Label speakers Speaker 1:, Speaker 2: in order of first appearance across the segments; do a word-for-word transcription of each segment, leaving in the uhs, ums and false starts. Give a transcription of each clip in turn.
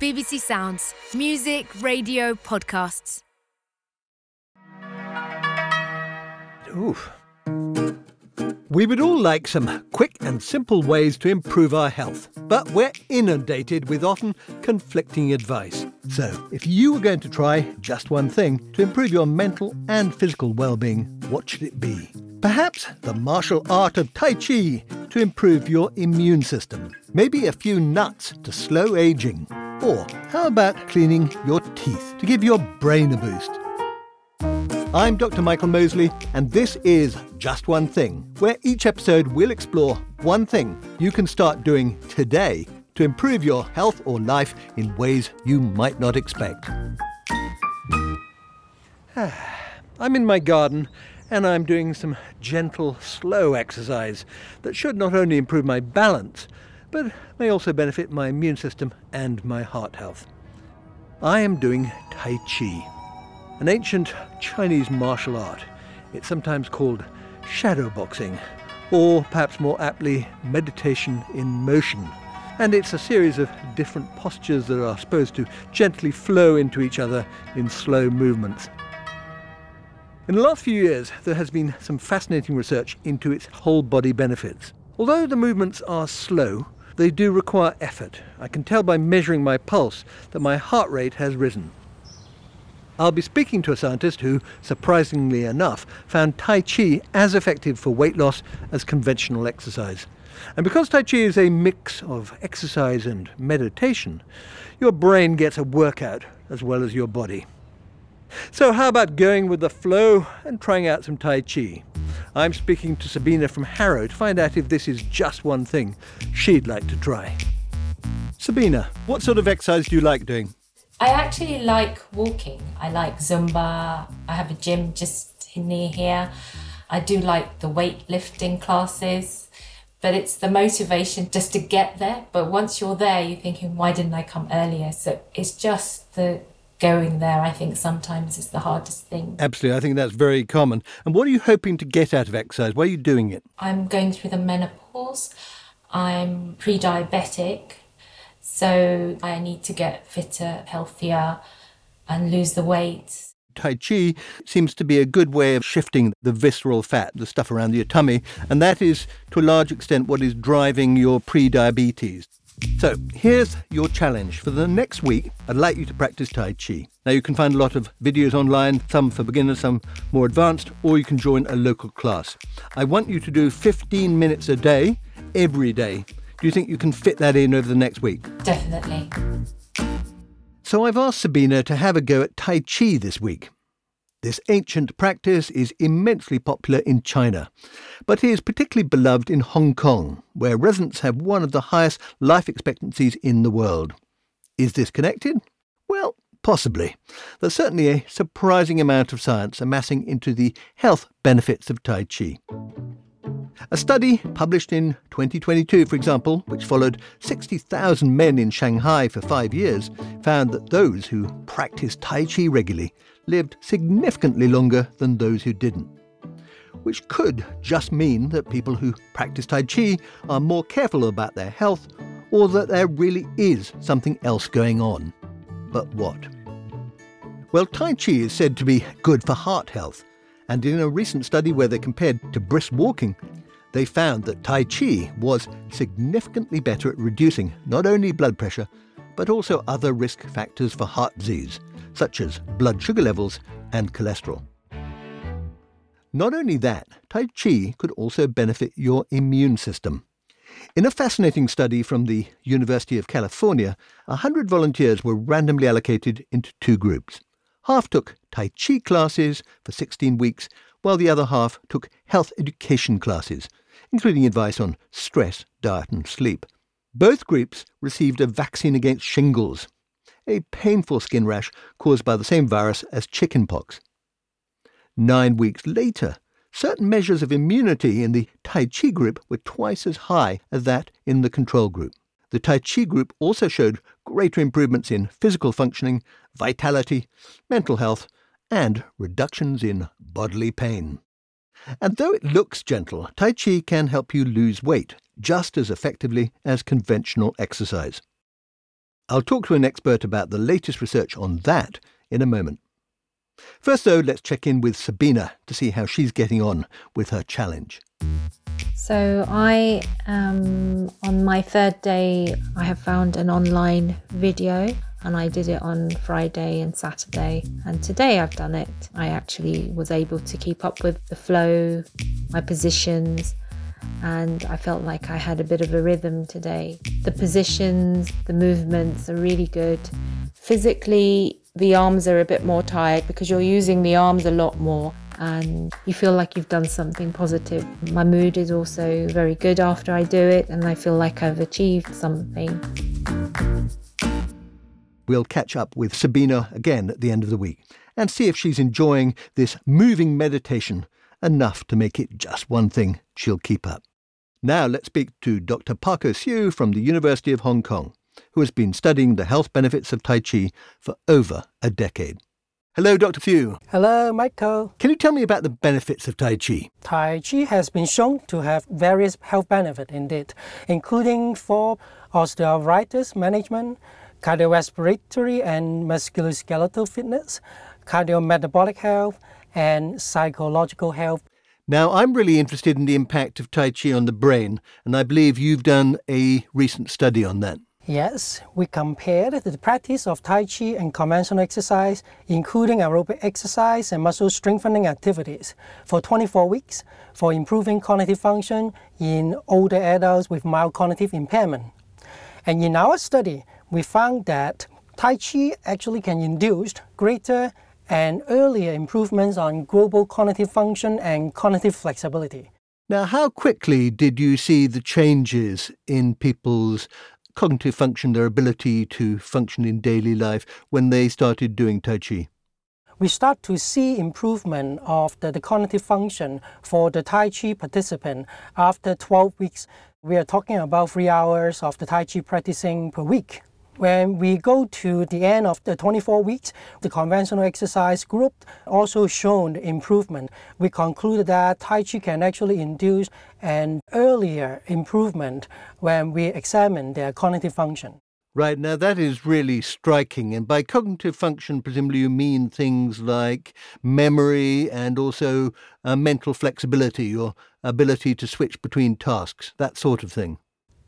Speaker 1: B B C Sounds. Music, radio, podcasts.
Speaker 2: Oof. We would all like some quick and simple ways to improve our health, but we're inundated with often conflicting advice. So, if you were going to try just one thing to improve your mental and physical well-being, what should it be? Perhaps the martial art of Tai Chi to improve your immune system. Maybe a few nuts to slow aging. Or how about cleaning your teeth to give your brain a boost? I'm Doctor Michael Mosley, and this is Just One Thing, where each episode will explore one thing you can start doing today to improve your health or life in ways you might not expect. I'm in my garden, and I'm doing some gentle, slow exercise that should not only improve my balance, but may also benefit my immune system and my heart health. I am doing Tai Chi, an ancient Chinese martial art. It's sometimes called shadow boxing, or perhaps more aptly, meditation in motion. And it's a series of different postures that are supposed to gently flow into each other in slow movements. In the last few years, there has been some fascinating research into its whole body benefits. Although the movements are slow, they do require effort. I can tell by measuring my pulse that my heart rate has risen. I'll be speaking to a scientist who, surprisingly enough, found Tai Chi as effective for weight loss as conventional exercise. And because Tai Chi is a mix of exercise and meditation, your brain gets a workout as well as your body. So how about going with the flow and trying out some Tai Chi? I'm speaking to Sabina from Harrow to find out if this is just one thing she'd like to try. Sabina, what sort of exercise do you like doing?
Speaker 3: I actually like walking. I like Zumba. I have a gym just near here. I do like the weightlifting classes, but it's the motivation just to get there. But once you're there, you're thinking, why didn't I come earlier? So it's just the going there, I think sometimes is the hardest thing.
Speaker 2: Absolutely. I think that's very common. And what are you hoping to get out of exercise? Why are you doing it?
Speaker 3: I'm going through the menopause. I'm pre-diabetic. So I need to get fitter, healthier, and lose the weight.
Speaker 2: Tai Chi seems to be a good way of shifting the visceral fat, the stuff around your tummy, and that is, to a large extent, what is driving your pre-diabetes. So here's your challenge. For the next week, I'd like you to practice Tai Chi. Now, you can find a lot of videos online, some for beginners, some more advanced, or you can join a local class. I want you to do fifteen minutes a day, every day. Do you think you can fit that in over the next week?
Speaker 3: Definitely.
Speaker 2: So I've asked Sabina to have a go at Tai Chi this week. This ancient practice is immensely popular in China, but is particularly beloved in Hong Kong, where residents have one of the highest life expectancies in the world. Is this connected? Well, possibly. There's certainly a surprising amount of science amassing into the health benefits of Tai Chi. A study published in twenty twenty-two, for example, which followed sixty thousand men in Shanghai for five years, found that those who practiced Tai Chi regularly lived significantly longer than those who didn't. Which could just mean that people who practice Tai Chi are more careful about their health, or that there really is something else going on. But what? Well, Tai Chi is said to be good for heart health, and in a recent study where they compared to brisk walking, they found that Tai Chi was significantly better at reducing not only blood pressure, but also other risk factors for heart disease, such as blood sugar levels and cholesterol. Not only that, Tai Chi could also benefit your immune system. In a fascinating study from the University of California, one hundred volunteers were randomly allocated into two groups. Half took Tai Chi classes for sixteen weeks, while the other half took health education classes, including advice on stress, diet and sleep. Both groups received a vaccine against shingles, a painful skin rash caused by the same virus as chickenpox. Nine weeks later, certain measures of immunity in the Tai Chi group were twice as high as that in the control group. The Tai Chi group also showed greater improvements in physical functioning, vitality, mental health, and reductions in bodily pain. And though it looks gentle, Tai Chi can help you lose weight just as effectively as conventional exercise. I'll talk to an expert about the latest research on that in a moment. First, though, let's check in with Sabina to see how she's getting on with her challenge.
Speaker 4: So I, um, on my third day, I have found an online video and I did it on Friday and Saturday. And today I've done it. I actually was able to keep up with the flow, my positions, and I felt like I had a bit of a rhythm today. The positions, the movements are really good. Physically, the arms are a bit more tired because you're using the arms a lot more and you feel like you've done something positive. My mood is also very good after I do it and I feel like I've achieved something.
Speaker 2: We'll catch up with Sabina again at the end of the week and see if she's enjoying this moving meditation enough to make it just one thing she'll keep up. Now let's speak to Doctor Parker Siu from the University of Hong Kong, who has been studying the health benefits of Tai Chi for over a decade. Hello, Doctor Siu.
Speaker 5: Hello, Michael.
Speaker 2: Can you tell me about the benefits of Tai Chi?
Speaker 5: Tai Chi has been shown to have various health benefits indeed, including for osteoarthritis management, cardiorespiratory and musculoskeletal fitness, cardiometabolic health, and psychological health.
Speaker 2: Now, I'm really interested in the impact of Tai Chi on the brain, and I believe you've done a recent study on that.
Speaker 5: Yes, we compared the practice of Tai Chi and conventional exercise, including aerobic exercise and muscle strengthening activities, for twenty-four weeks for improving cognitive function in older adults with mild cognitive impairment. And in our study, we found that Tai Chi actually can induce greater and earlier improvements on global cognitive function and cognitive flexibility.
Speaker 2: Now, how quickly did you see the changes in people's cognitive function, their ability to function in daily life when they started doing Tai Chi?
Speaker 5: We start to see improvement of the, the cognitive function for the Tai Chi participant after twelve weeks. We are talking about three hours of the Tai Chi practicing per week. When we go to the end of the twenty-four weeks, the conventional exercise group also shown improvement. We concluded that Tai Chi can actually induce an earlier improvement when we examine their cognitive function.
Speaker 2: Right, now that is really striking. And by cognitive function, presumably you mean things like memory and also uh, mental flexibility, or ability to switch between tasks, that sort of thing.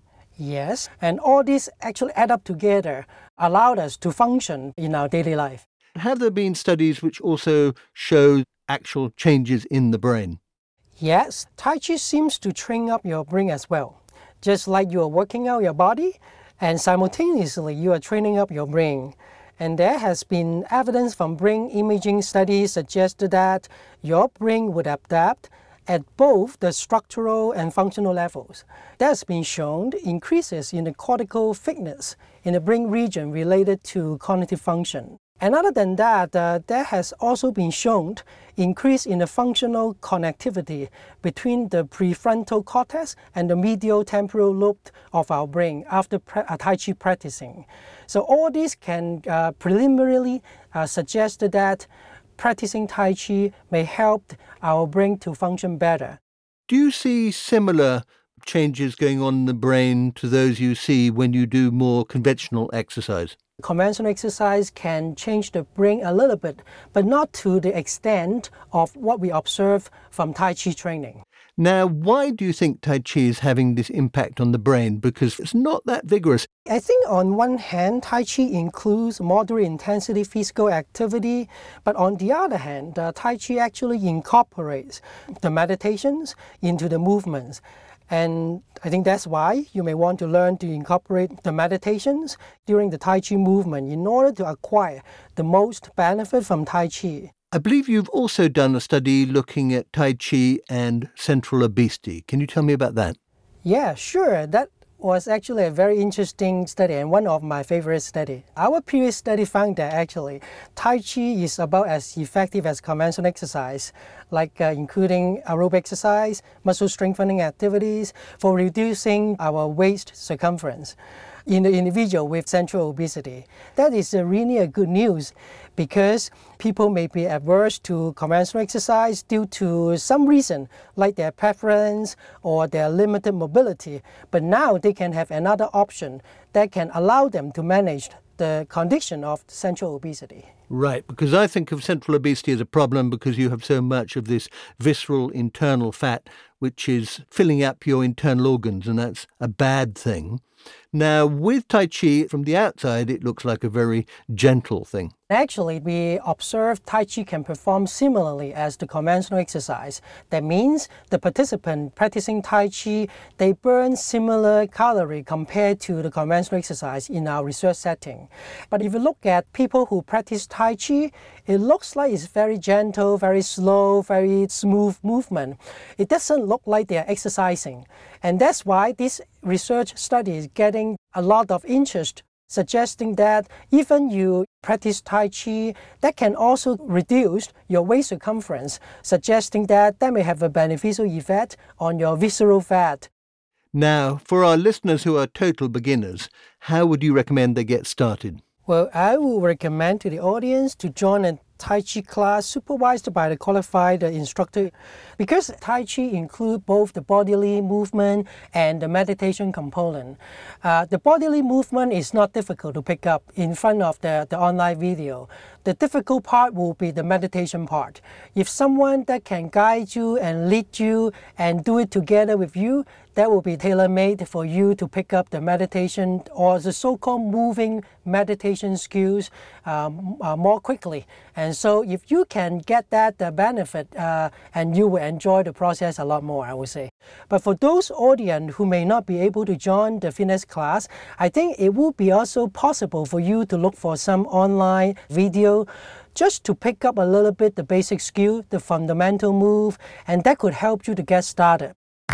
Speaker 5: Yes, and all this actually add up together, allowed us to function in our daily life.
Speaker 2: Have there been studies which also show actual changes in the brain?
Speaker 5: Yes, Tai Chi seems to train up your brain as well. Just like you are working out your body, and simultaneously you are training up your brain. And there has been evidence from brain imaging studies suggested that your brain would adapt at both the structural and functional levels. That's been shown increases in the cortical thickness in the brain region related to cognitive function. And other than that, uh, there has also been shown increase in the functional connectivity between the prefrontal cortex and the medial temporal lobe of our brain after pre- uh, Tai Chi practicing. So all this can uh, preliminarily uh, suggest that practicing Tai Chi may help our brain to function better.
Speaker 2: Do you see similar changes going on in the brain to those you see when you do more conventional exercise?
Speaker 5: Conventional exercise can change the brain a little bit, but not to the extent of what we observe from Tai Chi training.
Speaker 2: Now, why do you think Tai Chi is having this impact on the brain? Because it's not that vigorous.
Speaker 5: I think on one hand, Tai Chi includes moderate intensity physical activity, but on the other hand, uh, Tai Chi actually incorporates the meditations into the movements. And I think that's why you may want to learn to incorporate the meditations during the Tai Chi movement in order to acquire the most benefit from Tai Chi.
Speaker 2: I believe you've also done a study looking at Tai Chi and central obesity. Can you tell me about that?
Speaker 5: Yeah, sure. That was actually a very interesting study and one of my favorite studies. Our previous study found that actually Tai Chi is about as effective as conventional exercise, like uh, including aerobic exercise, muscle strengthening activities for reducing our waist circumference. in the individual with central obesity. That is uh, really a good news because people may be averse to conventional exercise due to some reason, like their preference or their limited mobility. But now they can have another option that can allow them to manage the condition of central obesity.
Speaker 2: Right, because I think of central obesity as a problem because you have so much of this visceral internal fat which is filling up your internal organs, and that's a bad thing. Now, with Tai Chi, from the outside, it looks like a very gentle thing.
Speaker 5: Actually, we observe Tai Chi can perform similarly as the conventional exercise. That means the participant practicing Tai Chi, they burn similar calorie compared to the conventional exercise in our research setting. But if you look at people who practice Tai Chi, it looks like it's very gentle, very slow, very smooth movement. It doesn't look like they're exercising. And that's why this research study is getting a lot of interest, suggesting that even you practice Tai Chi, that can also reduce your waist circumference, suggesting that that may have a beneficial effect on your visceral fat.
Speaker 2: Now, for our listeners who are total beginners, how would you recommend they get started?
Speaker 5: Well, I would recommend to the audience to join a Tai Chi class supervised by the qualified instructor, because Tai Chi includes both the bodily movement and the meditation component. Uh, the bodily movement is not difficult to pick up in front of the, the online video. The difficult part will be the meditation part. If someone that can guide you and lead you and do it together with you, that will be tailor-made for you to pick up the meditation or the so-called moving meditation skills um, uh, more quickly. And so if you can get that the benefit, uh, and you will enjoy the process a lot more, I would say. But for those audience who may not be able to join the fitness class, I think it will be also possible for you to look for some online video just to pick up a little bit the basic skill, the fundamental move, and that could help you to get started.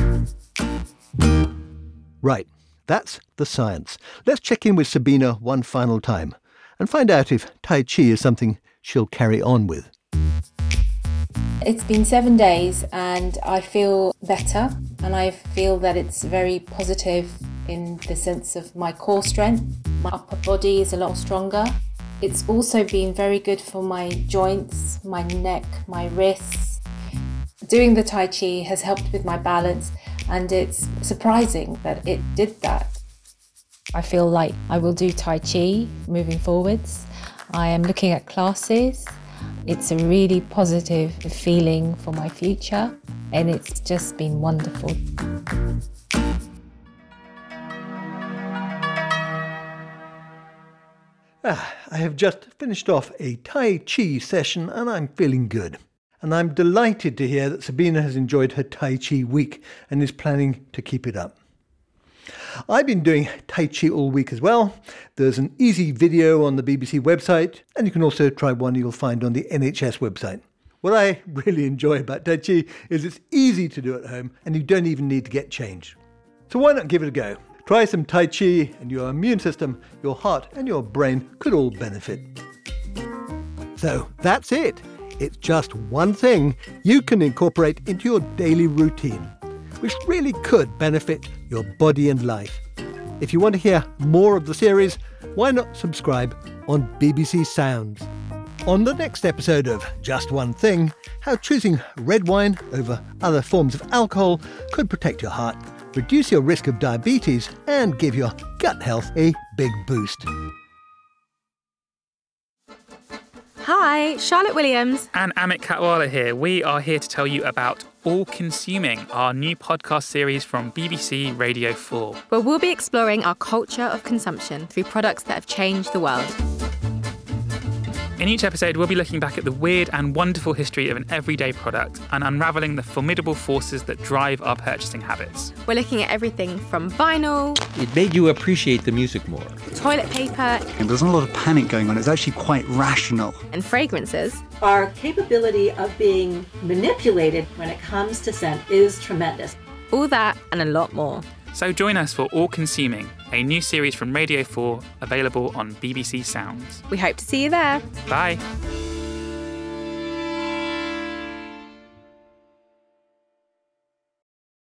Speaker 2: Right, that's the science. Let's check in with Sabina one final time and find out if Tai Chi is something she'll carry on with.
Speaker 4: It's been seven days and I feel better, and I feel that it's very positive in the sense of my core strength. My upper body is a lot stronger. It's also been very good for my joints, my neck, my wrists. Doing the Tai Chi has helped with my balance, and it's surprising that it did that. I feel like I will do Tai Chi moving forwards. I am looking at classes. It's a really positive feeling for my future, and it's just been wonderful.
Speaker 2: Ah, I have just finished off a Tai Chi session and I'm feeling good. And I'm delighted to hear that Sabina has enjoyed her Tai Chi week and is planning to keep it up. I've been doing Tai Chi all week as well. There's an easy video on the B B C website, and you can also try one you'll find on the N H S website. What I really enjoy about Tai Chi is it's easy to do at home and you don't even need to get changed. So why not give it a go? Try some Tai Chi and your immune system, your heart and your brain could all benefit. So that's it. It's just one thing you can incorporate into your daily routine, which really could benefit your body and life. If you want to hear more of the series, why not subscribe on B B C Sounds? On the next episode of Just One Thing, how choosing red wine over other forms of alcohol could protect your heart, reduce your risk of diabetes, and give your gut health a big boost.
Speaker 1: Hi, Charlotte Williams.
Speaker 6: And Amit Katwala here. We are here to tell you about All Consuming, our new podcast series from B B C Radio four.
Speaker 1: Where we'll be exploring our culture of consumption through products that have changed the world.
Speaker 6: In each episode, we'll be looking back at the weird and wonderful history of an everyday product and unravelling the formidable forces that drive our purchasing habits.
Speaker 1: We're looking at everything from vinyl,
Speaker 7: It made you appreciate the music more.
Speaker 1: toilet paper,
Speaker 8: And there's not a lot of panic going on. It's actually quite rational.
Speaker 1: and fragrances.
Speaker 9: Our capability of being manipulated when it comes to scent is tremendous.
Speaker 1: All that and a lot more.
Speaker 6: So join us for All Consuming, a new series from Radio four, available on B B C Sounds.
Speaker 1: We hope to see you there.
Speaker 6: Bye.